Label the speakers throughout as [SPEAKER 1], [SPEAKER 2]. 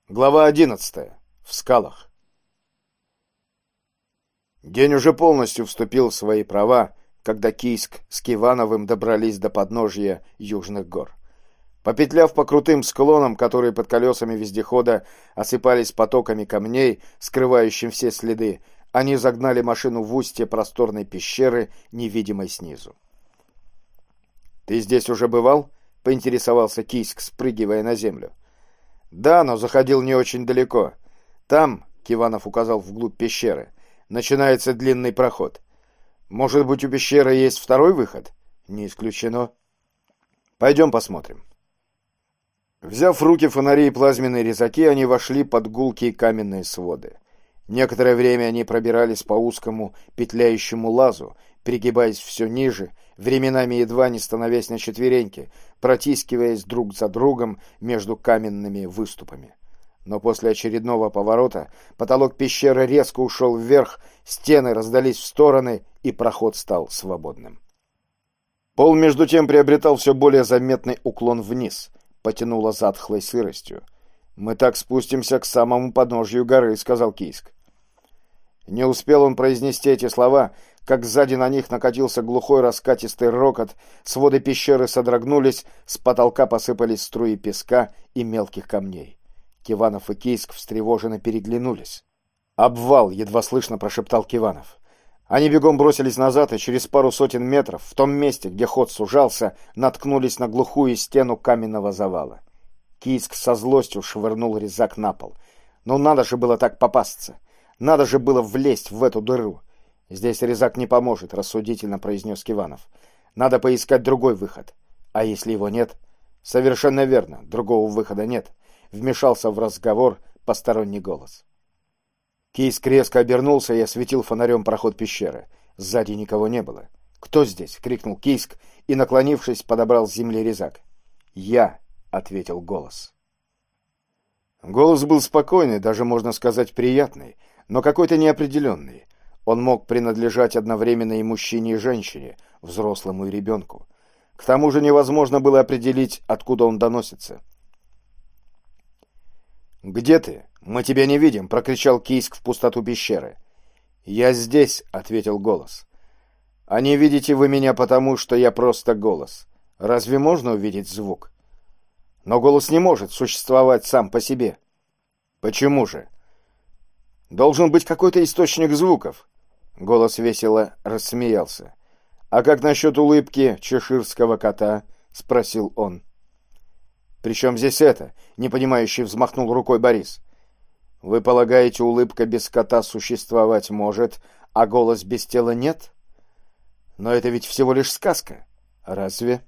[SPEAKER 1] Глава 11. В скалах. День уже полностью вступил в свои права, когда Кийск с Кивановым добрались до подножья южных гор. Попетляв по крутым склонам, которые под колесами вездехода осыпались потоками камней, скрывающим все следы, они загнали машину в устье просторной пещеры, невидимой снизу. «Ты здесь уже бывал?» — поинтересовался Кийск, спрыгивая на землю. «Да, но заходил не очень далеко. Там, — Киванов указал вглубь пещеры, — начинается длинный проход. Может быть, у пещеры есть второй выход? Не исключено. Пойдем посмотрим». Взяв в руки фонари и плазменные резаки, они вошли под гулкие каменные своды. Некоторое время они пробирались по узкому петляющему лазу, перегибаясь все ниже, временами едва не становясь на четвереньки, протискиваясь друг за другом между каменными выступами. Но после очередного поворота потолок пещеры резко ушел вверх, стены раздались в стороны, и проход стал свободным. Пол, между тем, приобретал все более заметный уклон вниз, потянуло затхлой сыростью. «Мы так спустимся к самому подножью горы», — сказал Кийск. Не успел он произнести эти слова, как сзади на них накатился глухой раскатистый рокот, своды пещеры содрогнулись, с потолка посыпались струи песка и мелких камней. Киванов и Кийск встревоженно переглянулись. «Обвал!» — едва слышно прошептал Киванов. Они бегом бросились назад и через пару сотен метров, в том месте, где ход сужался, наткнулись на глухую стену каменного завала. Кийск со злостью швырнул резак на пол. «Ну надо же было так попасться! Надо же было влезть в эту дыру!» «Здесь резак не поможет», — рассудительно произнес Киванов. «Надо поискать другой выход. А если его нет?» «Совершенно верно, другого выхода нет», — вмешался в разговор посторонний голос. Кийск резко обернулся и осветил фонарем проход пещеры. Сзади никого не было. «Кто здесь?» — крикнул Кийск и, наклонившись, подобрал с земли резак. «Я», — ответил голос. Голос был спокойный, даже, можно сказать, приятный, но какой-то неопределенный. Он мог принадлежать одновременно и мужчине, и женщине, взрослому и ребенку. К тому же невозможно было определить, откуда он доносится. «Где ты? Мы тебя не видим!» — прокричал Кийск в пустоту пещеры. «Я здесь!» — ответил голос. «А не видите вы меня потому, что я просто голос. Разве можно увидеть звук? Но голос не может существовать сам по себе. Почему же? Должен быть какой-то источник звуков». Голос весело рассмеялся. «А как насчет улыбки чеширского кота?» — спросил он. «При чем здесь это?» — непонимающе взмахнул рукой Борис. «Вы полагаете, улыбка без кота существовать может, а голос без тела нет? Но это ведь всего лишь сказка. Разве?»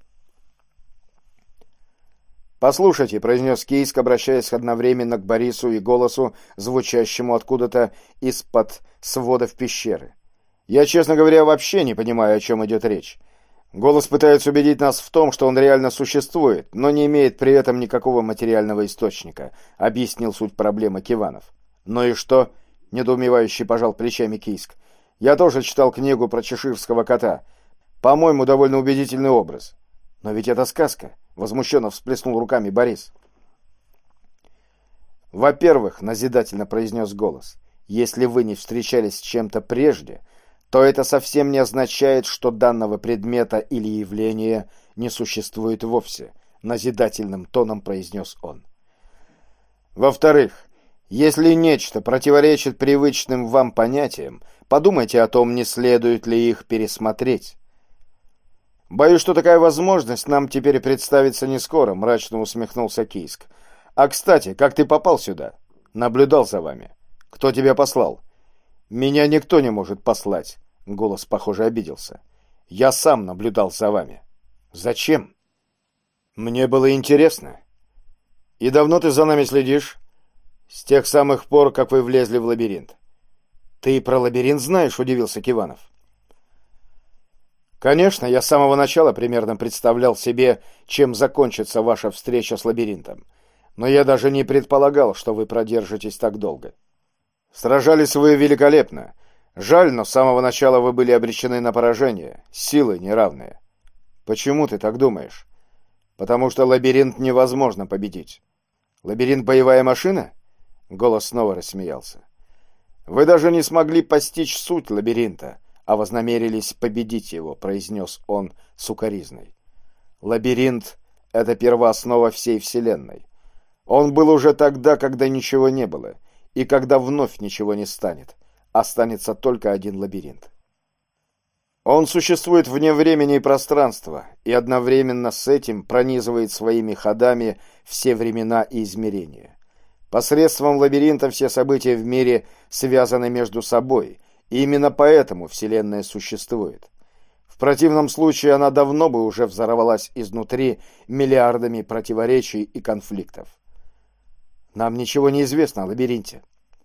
[SPEAKER 1] «Послушайте», — произнес Кийск, обращаясь одновременно к Борису и голосу, звучащему откуда-то из-под сводов пещеры. «Я, честно говоря, вообще не понимаю, о чем идет речь. Голос пытается убедить нас в том, что он реально существует, но не имеет при этом никакого материального источника», — объяснил суть проблемы Киванов. «Ну и что?» — недоумевающе пожал плечами Кийск. «Я тоже читал книгу про чеширского кота. По-моему, довольно убедительный образ». «Но ведь это сказка», — возмущенно всплеснул руками Борис. «Во-первых, — назидательно произнес голос, — если вы не встречались с чем-то прежде, то это совсем не означает, что данного предмета или явления не существует вовсе», — назидательным тоном произнес он. «Во-вторых, если нечто противоречит привычным вам понятиям, подумайте о том, не следует ли их пересмотреть». «Боюсь, что такая возможность нам теперь представится не скоро», — мрачно усмехнулся Кийск. «А, кстати, как ты попал сюда? Наблюдал за вами. Кто тебя послал?» «Меня никто не может послать», — голос, похоже, обиделся. «Я сам наблюдал за вами». «Зачем?» «Мне было интересно». «И давно ты за нами следишь?» «С тех самых пор, как вы влезли в лабиринт». «Ты про лабиринт знаешь?» — удивился Киванов. «Конечно, я с самого начала примерно представлял себе, чем закончится ваша встреча с лабиринтом. Но я даже не предполагал, что вы продержитесь так долго. Сражались вы великолепно. Жаль, но с самого начала вы были обречены на поражение, силы неравные. Почему ты так думаешь? Потому что лабиринт невозможно победить. Лабиринт — боевая машина? Голос снова рассмеялся. «Вы даже не смогли постичь суть лабиринта, а вознамерились победить его», — произнес он с укоризной. «Лабиринт — это первооснова всей Вселенной. Он был уже тогда, когда ничего не было, и когда вновь ничего не станет. Останется только один лабиринт. Он существует вне времени и пространства, и одновременно с этим пронизывает своими ходами все времена и измерения. Посредством лабиринта все события в мире связаны между собой, и именно поэтому Вселенная существует. В противном случае она давно бы уже взорвалась изнутри миллиардами противоречий и конфликтов. Нам ничего не известно о лабиринте.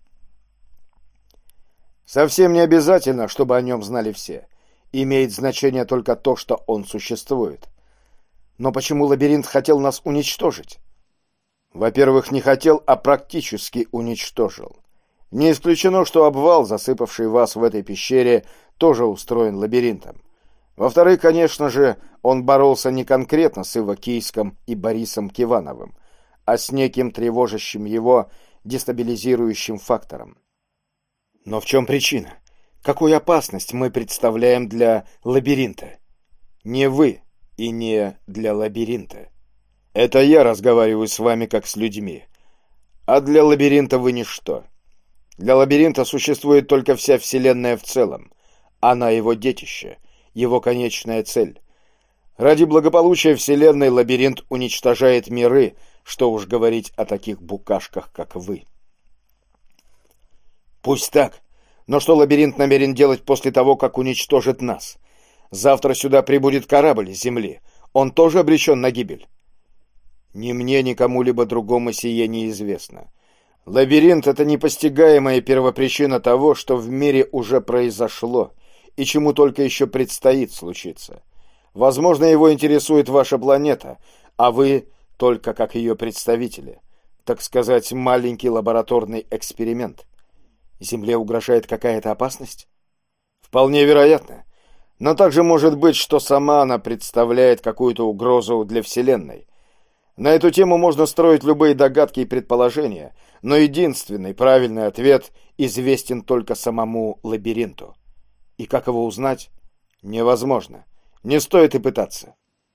[SPEAKER 1] Совсем не обязательно, чтобы о нем знали все. Имеет значение только то, что он существует. Но почему лабиринт хотел нас уничтожить? Во-первых, не хотел, а практически уничтожил. Не исключено, что обвал, засыпавший вас в этой пещере, тоже устроен лабиринтом. Во-вторых, конечно же, он боролся не конкретно с Иво Кийском и Борисом Кивановым, а с неким тревожащим его дестабилизирующим фактором. Но в чем причина? Какую опасность мы представляем для лабиринта? Не вы и не для лабиринта. Это я разговариваю с вами как с людьми. А для лабиринта вы ничто. Для лабиринта существует только вся Вселенная в целом. Она его детище, его конечная цель. Ради благополучия Вселенной лабиринт уничтожает миры, что уж говорить о таких букашках, как вы. Пусть так. Но что лабиринт намерен делать после того, как уничтожит нас? Завтра сюда прибудет корабль с Земли. Он тоже обречен на гибель? Ни мне, ни кому-либо другому сие неизвестно. Лабиринт — это непостигаемая первопричина того, что в мире уже произошло, и чему только еще предстоит случиться. Возможно, его интересует ваша планета, а вы только как ее представители. Так сказать, маленький лабораторный эксперимент. Земле угрожает какая-то опасность? Вполне вероятно. Но также может быть, что сама она представляет какую-то угрозу для Вселенной. На эту тему можно строить любые догадки и предположения, но единственный правильный ответ известен только самому лабиринту. И как его узнать? Невозможно. Не стоит и пытаться.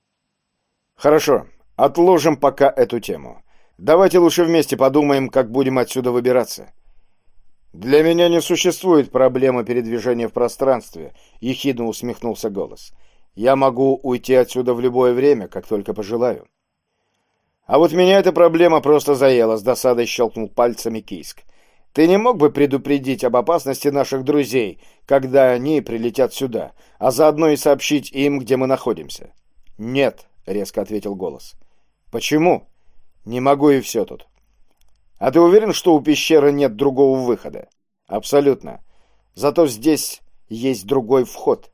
[SPEAKER 1] Хорошо, отложим пока эту тему. Давайте лучше вместе подумаем, как будем отсюда выбираться. «Для меня не существует проблемы передвижения в пространстве», — ехидно усмехнулся голос. «Я могу уйти отсюда в любое время, как только пожелаю». «А вот меня эта проблема просто заела», — с досадой щелкнул пальцами Кийск. «Ты не мог бы предупредить об опасности наших друзей, когда они прилетят сюда, а заодно и сообщить им, где мы находимся?» «Нет», — резко ответил голос. «Почему?» «Не могу, и все тут». «А ты уверен, что у пещеры нет другого выхода?» «Абсолютно. Зато здесь есть другой вход».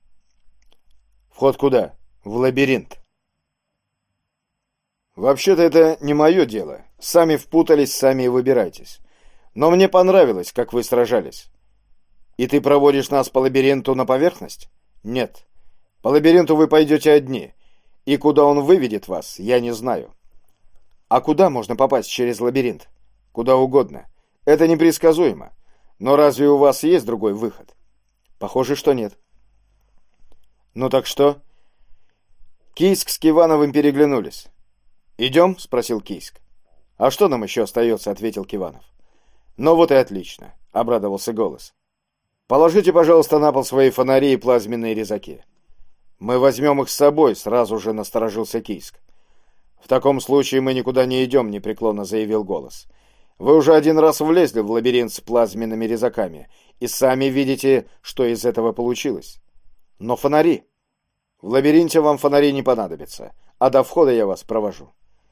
[SPEAKER 1] «Вход куда?» «В лабиринт». «Вообще-то это не мое дело. Сами впутались, сами и выбирайтесь. Но мне понравилось, как вы сражались». «И ты проводишь нас по лабиринту на поверхность?» «Нет. По лабиринту вы пойдете одни. И куда он выведет вас, я не знаю». «А куда можно попасть через лабиринт?» «Куда угодно. Это непредсказуемо. Но разве у вас есть другой выход?» «Похоже, что нет». «Ну так что?» Кийск с Кивановым переглянулись. «Идем?» — спросил Кийск. «А что нам еще остается?» — ответил Киванов. «Ну вот и отлично», — обрадовался голос. «Положите, пожалуйста, на пол свои фонари и плазменные резаки». «Мы возьмем их с собой», — сразу же насторожился Кийск. «В таком случае мы никуда не идем», — непреклонно заявил голос. «Вы уже один раз влезли в лабиринт с плазменными резаками, и сами видите, что из этого получилось. Но фонари... В лабиринте вам фонари не понадобятся, а до входа я вас провожу».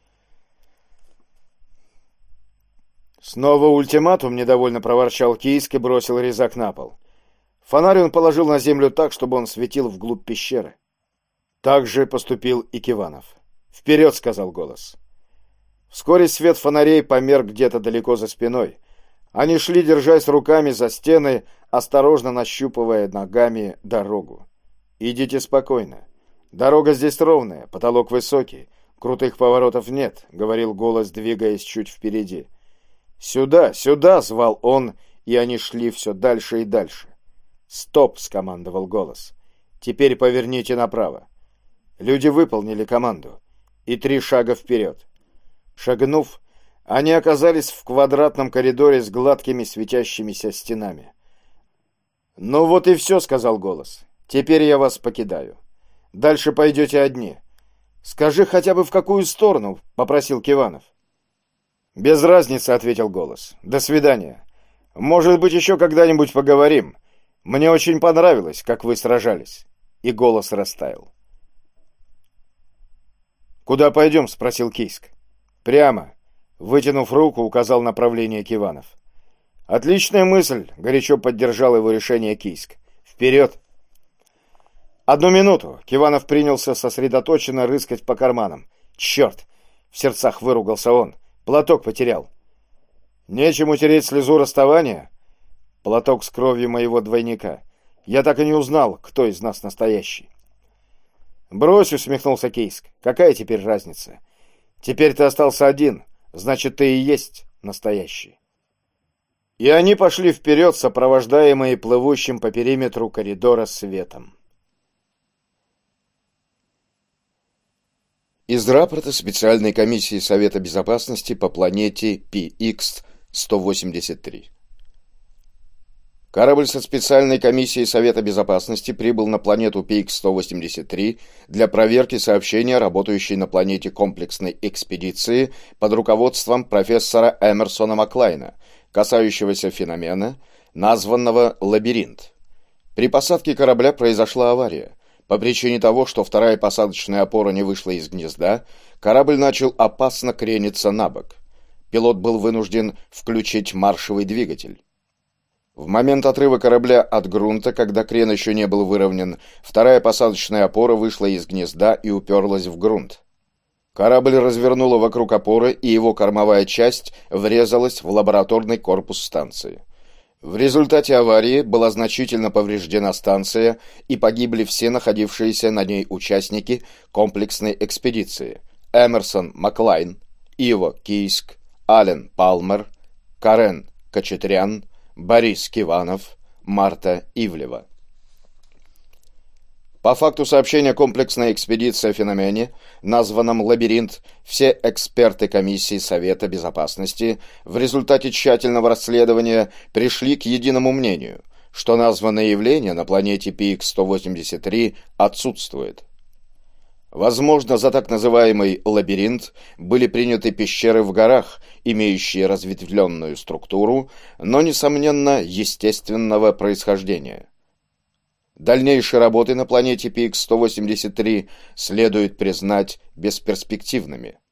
[SPEAKER 1] «Снова ультиматум?» — недовольно проворчал Кийск и бросил резак на пол. Фонарь он положил на землю так, чтобы он светил вглубь пещеры. Так же поступил и Киванов. «Вперед!» — сказал голос. Вскоре свет фонарей померк где-то далеко за спиной. Они шли, держась руками за стены, осторожно нащупывая ногами дорогу. «Идите спокойно. Дорога здесь ровная, потолок высокий, крутых поворотов нет», — говорил голос, двигаясь чуть впереди. «Сюда, сюда!» — звал он, и они шли все дальше и дальше. «Стоп!» — скомандовал голос. «Теперь поверните направо». Люди выполнили команду. И 3 шага вперед. Шагнув, они оказались в квадратном коридоре с гладкими светящимися стенами. «Ну вот и все», — сказал голос. «Теперь я вас покидаю. Дальше пойдете одни». «Скажи хотя бы в какую сторону», — попросил Киванов. «Без разницы», — ответил голос. «До свидания. Может быть, еще когда-нибудь поговорим. Мне очень понравилось, как вы сражались». И голос растаял. «Куда пойдем?» — спросил Кийск. «Прямо». Вытянув руку, указал направление Киванов. «Отличная мысль», — горячо поддержал его решение Кийск. «Вперед!» «Одну минуту!» — Киванов принялся сосредоточенно рыскать по карманам. «Черт!» — в сердцах выругался он. «Платок потерял». «Нечем утереть слезу расставания?» «Платок с кровью моего двойника. Я так и не узнал, кто из нас настоящий». «Брось!» — усмехнулся Кийск. «Какая теперь разница? Теперь ты остался один, значит, ты и есть настоящий». И они пошли вперед, сопровождаемые плывущим по периметру коридора светом. Из рапорта специальной комиссии Совета Безопасности по планете PX-183. Корабль со специальной комиссией Совета Безопасности прибыл на планету PX-183 для проверки сообщения работающей на планете комплексной экспедиции под руководством профессора Эмерсона Маклайна, касающегося феномена, названного «Лабиринт». При посадке корабля произошла авария. По причине того, что вторая посадочная опора не вышла из гнезда, корабль начал опасно крениться на бок. Пилот был вынужден включить маршевый двигатель. В момент отрыва корабля от грунта, когда крен еще не был выровнен, вторая посадочная опора вышла из гнезда и уперлась в грунт. Корабль развернуло вокруг опоры, и его кормовая часть врезалась в лабораторный корпус станции. В результате аварии была значительно повреждена станция, и погибли все находившиеся на ней участники комплексной экспедиции: Эмерсон Маклайн, Иво Кийск, Ален Палмер, Карен Качатрян, Борис Киванов, Марта Ивлева. По факту сообщения комплексной экспедиции о феномене, названном «Лабиринт», все эксперты комиссии Совета Безопасности в результате тщательного расследования пришли к единому мнению, что названное явление на планете PX-183 отсутствует. Возможно, за так называемый «лабиринт» были приняты пещеры в горах, имеющие разветвленную структуру, но, несомненно, естественного происхождения. Дальнейшие работы на планете PX-183 следует признать бесперспективными.